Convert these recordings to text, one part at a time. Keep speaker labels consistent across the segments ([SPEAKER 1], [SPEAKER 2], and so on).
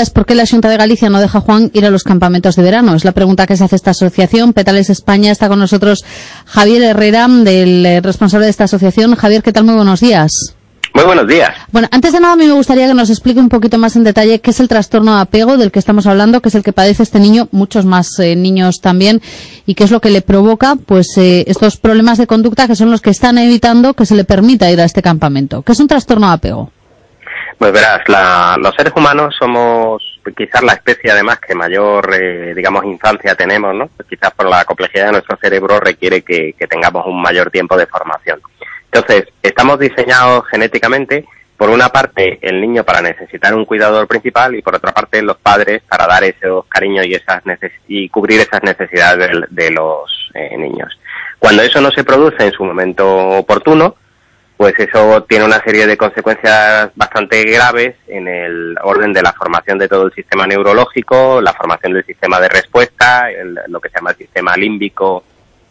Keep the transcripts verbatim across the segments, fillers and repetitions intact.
[SPEAKER 1] es por qué la Xunta de Galicia no deja a Juan ir a los campamentos de verano. Es la pregunta que se hace esta asociación. Petales España. Está con nosotros Javier Herrera, del eh, responsable de esta asociación. Javier, ¿qué tal? Muy buenos días.
[SPEAKER 2] Muy buenos días.
[SPEAKER 1] Bueno, antes de nada a mí me gustaría que nos explique un poquito más en detalle qué es el trastorno de apego del que estamos hablando, qué es el que padece este niño, muchos más eh, niños también, y qué es lo que le provoca pues eh, estos problemas de conducta que son los que están evitando que se le permita ir a este campamento. ¿Qué es un trastorno de apego?
[SPEAKER 2] Pues verás, la, los seres humanos somos quizás la especie además que mayor, eh, digamos, infancia tenemos, ¿no? Pues quizás por la complejidad de nuestro cerebro requiere que, que tengamos un mayor tiempo de formación. Entonces, estamos diseñados genéticamente, por una parte, el niño para necesitar un cuidador principal y por otra parte, los padres para dar esos cariños y esas neces- y cubrir esas necesidades de, de los eh, niños. Cuando eso no se produce en su momento oportuno, pues eso tiene una serie de consecuencias bastante graves en el orden de la formación de todo el sistema neurológico, la formación del sistema de respuesta, el, lo que se llama el sistema límbico,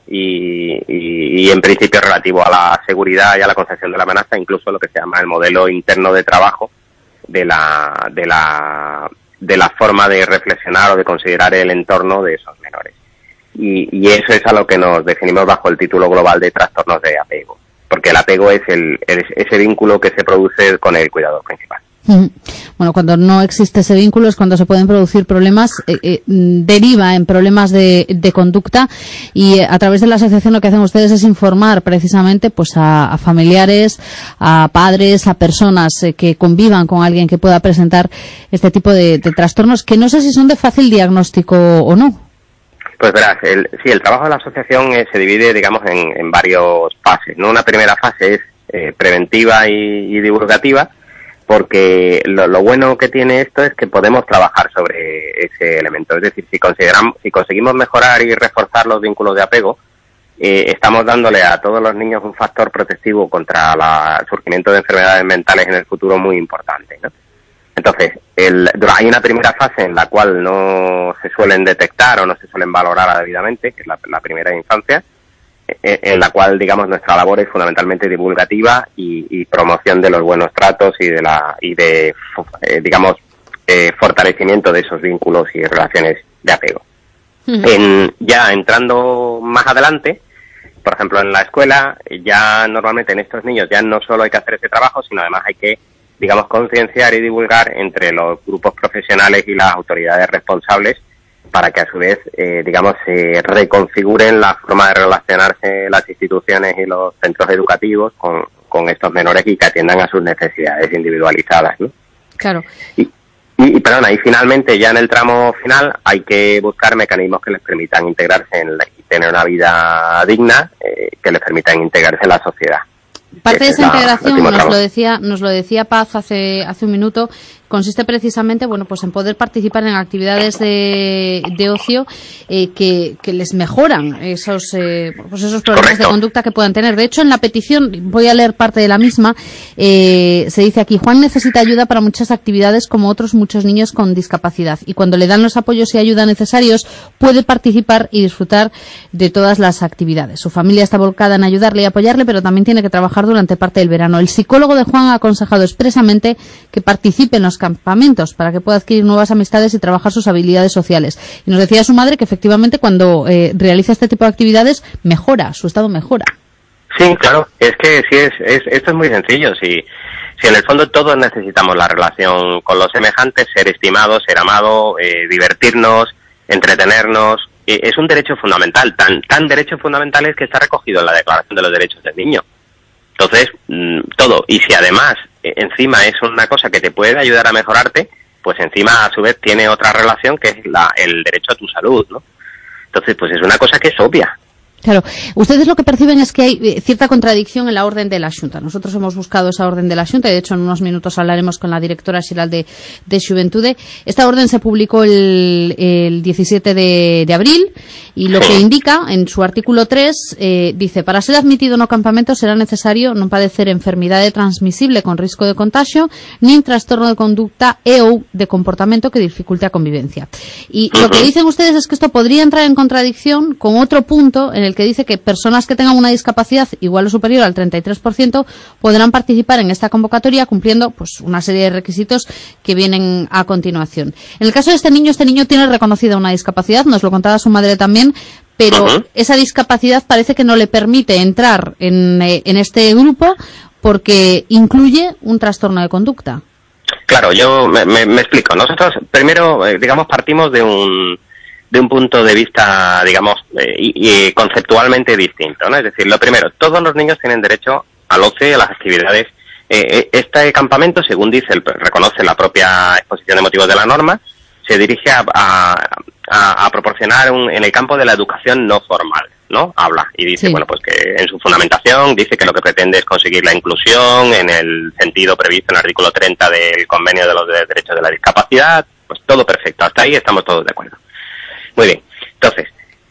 [SPEAKER 2] Y, y, y en principio relativo a la seguridad y a la concepción de la amenaza, incluso lo que se llama el modelo interno de trabajo de la de la de la forma de reflexionar o de considerar el entorno de esos menores. Y, y eso es a lo que nos definimos bajo el título global de trastornos de apego, porque el apego es el, el ese vínculo que se produce con el cuidador principal.
[SPEAKER 1] Bueno, cuando no existe ese vínculo es cuando se pueden producir problemas, eh, eh, deriva en problemas de, de conducta y eh, a través de la asociación lo que hacen ustedes es informar precisamente pues a, a familiares, a padres, a personas eh, que convivan con alguien que pueda presentar este tipo de, de trastornos que no sé si son de fácil diagnóstico o no.
[SPEAKER 2] Pues verás, el, sí, el trabajo de la asociación eh, se divide, digamos, en, en varias fases, ¿no? Una primera fase es eh, preventiva y, y divulgativa, porque lo, lo bueno que tiene esto es que podemos trabajar sobre ese elemento. Es decir, si consideramos, si conseguimos mejorar y reforzar los vínculos de apego, eh, estamos dándole a todos los niños un factor protectivo contra la, el surgimiento de enfermedades mentales en el futuro muy importante, ¿no? Entonces, el, hay una primera fase en la cual no se suelen detectar o no se suelen valorar debidamente, que es la, la primera infancia, en la cual, digamos, nuestra labor es fundamentalmente divulgativa y, y promoción de los buenos tratos y de la y de eh, digamos eh, fortalecimiento de esos vínculos y relaciones de apego. Uh-huh. En, ya entrando más adelante, por ejemplo, en la escuela, ya normalmente en estos niños ya no solo hay que hacer ese trabajo, sino además hay que, digamos, concienciar y divulgar entre los grupos profesionales y las autoridades responsables, para que a su vez, eh, digamos, se reconfiguren la forma de relacionarse las instituciones y los centros educativos con, con estos menores y que atiendan a sus necesidades individualizadas, ¿no?
[SPEAKER 1] Claro.
[SPEAKER 2] Y, y, y perdona, y finalmente, ya en el tramo final, hay que buscar mecanismos que les permitan integrarse en la, y tener una vida digna, eh, que les permitan integrarse en la sociedad.
[SPEAKER 1] Parte de esa integración, nos lo decía, nos lo decía Paz hace hace un minuto, consiste precisamente, bueno, pues en poder participar en actividades de, de ocio eh, que, que les mejoran esos eh, pues esos problemas Correcto. de conducta que puedan tener. De hecho, en la petición, voy a leer parte de la misma, eh, se dice aquí: Juan necesita ayuda para muchas actividades como otros muchos niños con discapacidad, y cuando le dan los apoyos y ayuda necesarios puede participar y disfrutar de todas las actividades. Su familia está volcada en ayudarle y apoyarle, pero también tiene que trabajar durante parte del verano. El psicólogo de Juan ha aconsejado expresamente que participe en los campamentos para que pueda adquirir nuevas amistades y trabajar sus habilidades sociales. Y nos decía su madre que efectivamente cuando eh, realiza este tipo de actividades mejora, su estado mejora.
[SPEAKER 2] Sí, claro, es que sí, es, es esto es muy sencillo. Si, si en el fondo todos necesitamos la relación con los semejantes, ser estimados, ser amados, eh, divertirnos, entretenernos, eh, es un derecho fundamental, tan, tan derecho fundamental es que está recogido en la Declaración de los Derechos del Niño. Entonces, mmm, todo, y si además eh, encima es una cosa que te puede ayudar a mejorarte, pues encima a su vez tiene otra relación que es la, el derecho a tu salud, ¿no? Entonces, pues es una cosa que es obvia.
[SPEAKER 1] Claro, ustedes lo que perciben es que hay cierta contradicción en la orden de la Xunta. Nosotros hemos buscado esa orden de la Xunta y de hecho en unos minutos hablaremos con la directora xeral de, de Xuventude. Esta orden se publicó el, el diecisiete de, de abril y lo que indica en su artículo tres eh, dice: para ser admitido no campamento será necesario non padecer enfermidade transmisible con risco de contagio nin trastorno de conducta e ou de comportamento que dificulte a convivencia. Y lo que dicen ustedes es que esto podría entrar en contradicción con otro punto en el el que dice que personas que tengan una discapacidad igual o superior al treinta y tres por ciento podrán participar en esta convocatoria cumpliendo pues una serie de requisitos que vienen a continuación. En el caso de este niño, este niño tiene reconocida una discapacidad, nos lo contaba su madre también, pero uh-huh. esa discapacidad parece que no le permite entrar en, eh, en este grupo porque incluye un trastorno de conducta.
[SPEAKER 2] Claro, yo me, me, me explico. Nosotros primero, eh, digamos, partimos de un de un punto de vista, digamos, eh, y, y conceptualmente distinto, ¿no? Es decir, lo primero, todos los niños tienen derecho al ocio, a las actividades. Eh, este campamento, según dice, el, reconoce la propia exposición de motivos de la norma, se dirige a, a, a, a proporcionar un, en el campo de la educación no formal, ¿no? Habla y dice, sí. bueno, pues que en su fundamentación dice que lo que pretende es conseguir la inclusión en el sentido previsto en el artículo treinta del Convenio de los Derechos de la Discapacidad, pues todo perfecto, hasta ahí estamos todos de acuerdo. Muy bien, entonces,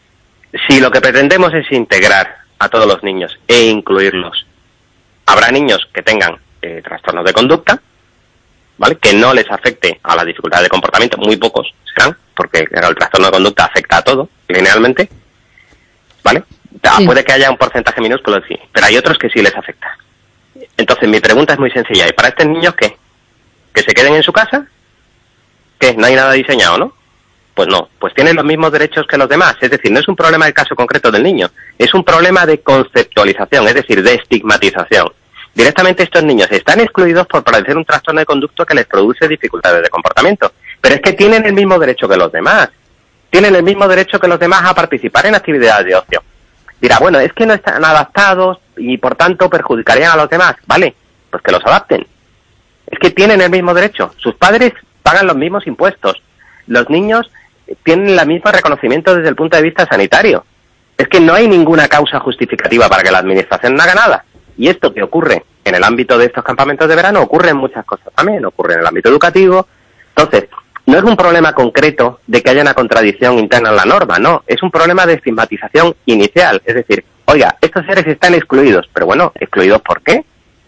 [SPEAKER 2] si lo que pretendemos es integrar a todos los niños e incluirlos, habrá niños que tengan eh, trastornos de conducta, ¿vale? Que no les afecte a la dificultad de comportamiento, muy pocos serán, porque claro, el trastorno de conducta afecta a todo, linealmente, ¿vale? Sí. Puede que haya un porcentaje minúsculo, sí, pero hay otros que sí les afecta. Entonces, mi pregunta es muy sencilla, ¿y para estos niños qué? ¿Que se queden en su casa? ¿Qué? ¿No hay nada diseñado, no? Pues no, pues tienen los mismos derechos que los demás, es decir, no es un problema del caso concreto del niño, es un problema de conceptualización, es decir, de estigmatización. Directamente estos niños están excluidos por padecer un trastorno de conducta que les produce dificultades de comportamiento, pero es que tienen el mismo derecho que los demás, tienen el mismo derecho que los demás a participar en actividades de ocio. Dirá, bueno, es que no están adaptados y por tanto perjudicarían a los demás, vale, pues que los adapten. Es que tienen el mismo derecho, sus padres pagan los mismos impuestos, los niños tienen el mismo reconocimiento desde el punto de vista sanitario. Es que no hay ninguna causa justificativa para que la administración no haga nada. Y esto que ocurre en el ámbito de estos campamentos de verano ocurre en muchas cosas también, ocurre en el ámbito educativo. Entonces, no es un problema concreto de que haya una contradicción interna en la norma, no, es un problema de estigmatización inicial. Es decir, oiga, estos seres están excluidos, pero bueno, ¿excluidos por qué?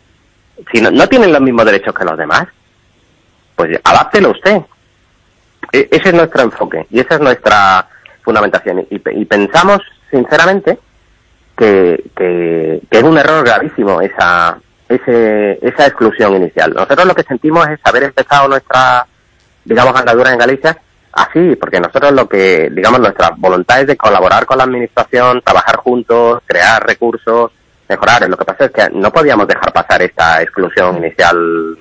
[SPEAKER 2] Si no, no tienen los mismos derechos que los demás, pues adáptelo usted. E- ese es nuestro enfoque y esa es nuestra fundamentación. Y, y pensamos, sinceramente, que, que, que es un error gravísimo esa, ese, esa exclusión inicial. Nosotros lo que sentimos es haber empezado nuestra, digamos, andadura en Galicia así, porque nosotros lo que, digamos, nuestra voluntad es de colaborar con la administración, trabajar juntos, crear recursos, mejorar. Lo que pasa es que no podíamos dejar pasar esta exclusión inicial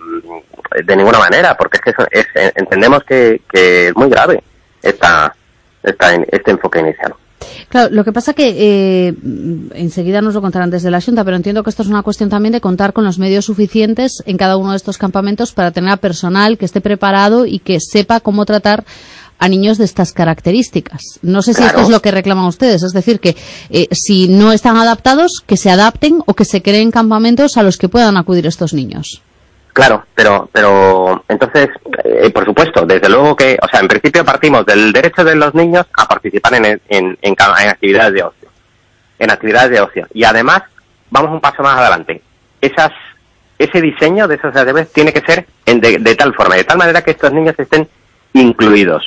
[SPEAKER 2] de ninguna manera, porque es que eso es, entendemos que, que es muy grave esta, esta, este enfoque inicial.
[SPEAKER 1] Claro, lo que pasa que eh, enseguida nos lo contarán desde la Xunta, pero entiendo que esto es una cuestión también de contar con los medios suficientes en cada uno de estos campamentos para tener a personal que esté preparado y que sepa cómo tratar a niños de estas características. No sé si claro. Esto es lo que reclaman ustedes, es decir, que eh, si no están adaptados, que se adapten o que se creen campamentos a los que puedan acudir estos niños.
[SPEAKER 2] Claro, pero pero entonces, eh, por supuesto, desde luego que, o sea, en principio partimos del derecho de los niños a participar en, en, en, en actividades de ocio, en actividades de ocio. Y además, vamos un paso más adelante. Esas, ese diseño de esas actividades tiene que ser en de, de tal forma, de tal manera que estos niños estén incluidos.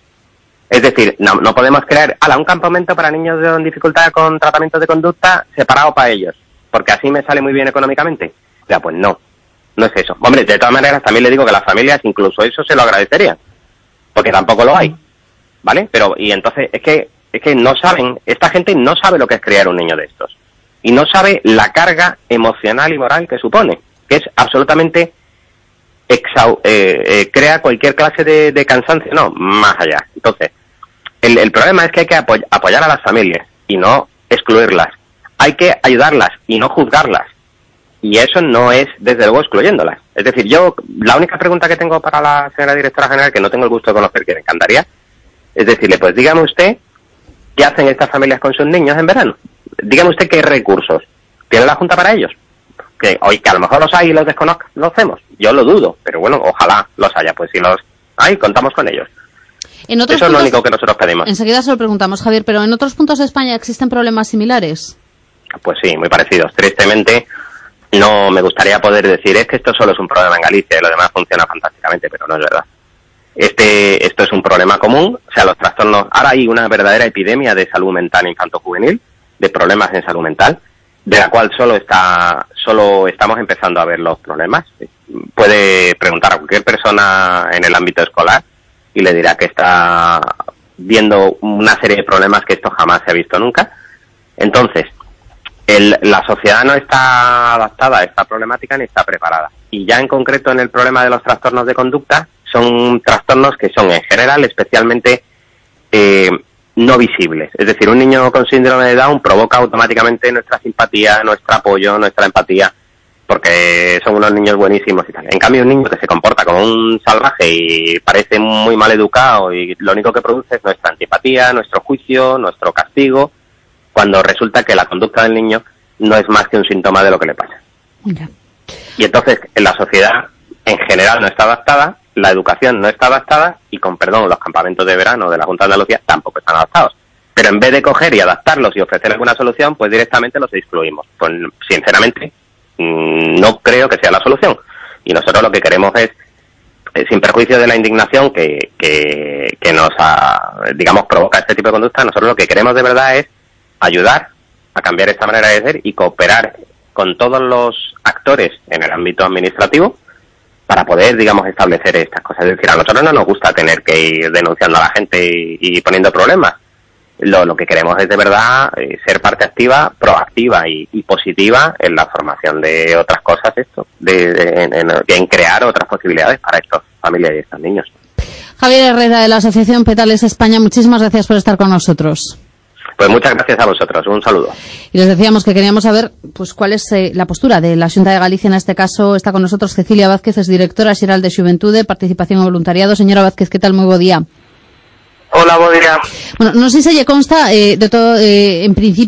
[SPEAKER 2] Es decir, no, no podemos crear ala, un campamento para niños con dificultad con tratamientos de conducta separado para ellos, porque así me sale muy bien económicamente. Ya, pues no. No es eso. Hombre, de todas maneras, también le digo que las familias incluso eso se lo agradecerían, porque tampoco lo hay, ¿vale? Pero, y entonces, es que es que no saben, esta gente no sabe lo que es criar un niño de estos, y no sabe la carga emocional y moral que supone, que es absolutamente, exau eh, eh, crea cualquier clase de, de cansancio, no, más allá. Entonces, el, el problema es que hay que apoy apoyar a las familias, y no excluirlas. Hay que ayudarlas, y no juzgarlas. Y eso no es, desde luego, excluyéndolas. Es decir, yo, la única pregunta que tengo para la señora directora general, que no tengo el gusto de conocer, que me encantaría, es decirle, pues dígame usted, ¿qué hacen estas familias con sus niños en verano? Dígame usted qué recursos tiene la Junta para ellos. Que hoy que a lo mejor los hay y los desconocemos. Yo lo dudo, pero bueno, ojalá los haya. Pues si los hay, contamos con ellos.
[SPEAKER 1] En otros
[SPEAKER 2] eso
[SPEAKER 1] puntos,
[SPEAKER 2] es lo único que nosotros pedimos.
[SPEAKER 1] Enseguida se lo preguntamos, Javier, pero ¿en otros puntos de España existen problemas similares?
[SPEAKER 2] Pues sí, muy parecidos. Tristemente, no me gustaría poder decir, es que esto solo es un problema en Galicia y lo demás funciona fantásticamente, pero no es verdad. Este, esto es un problema común, o sea, los trastornos, ahora hay una verdadera epidemia de salud mental infanto-juvenil, de problemas en salud mental, de la cual solo está solo estamos empezando a ver los problemas. Puede preguntar a cualquier persona en el ámbito escolar y le dirá que está viendo una serie de problemas que esto jamás se ha visto nunca. Entonces, el, la sociedad no está adaptada a esta problemática ni está preparada. Y ya en concreto en el problema de los trastornos de conducta, son trastornos que son en general especialmente eh, no visibles. Es decir, un niño con síndrome de Down provoca automáticamente nuestra simpatía, nuestro apoyo, nuestra empatía, porque son unos niños buenísimos y tal. En cambio, un niño que se comporta como un salvaje y parece muy mal educado y lo único que produce es nuestra antipatía, nuestro juicio, nuestro castigo, cuando resulta que la conducta del niño no es más que un síntoma de lo que le pasa. Mira. Y entonces, en la sociedad en general no está adaptada, la educación no está adaptada y, con perdón, los campamentos de verano de la Junta de Andalucía tampoco están adaptados. Pero en vez de coger y adaptarlos y ofrecer alguna solución, pues directamente los excluimos. Pues, sinceramente, no creo que sea la solución. Y nosotros lo que queremos es, sin perjuicio de la indignación que, que, que nos, ha, digamos, provoca este tipo de conducta, nosotros lo que queremos de verdad es ayudar a cambiar esta manera de ser y cooperar con todos los actores en el ámbito administrativo para poder, digamos, establecer estas cosas. Es decir, a nosotros no nos gusta tener que ir denunciando a la gente y, y poniendo problemas. Lo, lo que queremos es de verdad eh, ser parte activa, proactiva y, y positiva en la formación de otras cosas, esto, de, de, en, en, en crear otras posibilidades para estas familias y estos niños.
[SPEAKER 1] Javier Herrera, de la Asociación Petales España, muchísimas gracias por estar con nosotros.
[SPEAKER 2] Pues muchas gracias a vosotros, un saludo.
[SPEAKER 1] Y les decíamos que queríamos saber pues cuál es eh, la postura de la Xunta de Galicia en este caso. Está con nosotros Cecilia Vázquez, es directora xeral de Xuventude, Participación y Voluntariado. Señora Vázquez, ¿qué tal? Muy buen día.
[SPEAKER 3] Hola, buen día.
[SPEAKER 1] Bueno, no sé si se lle consta eh, de todo, eh, en principio,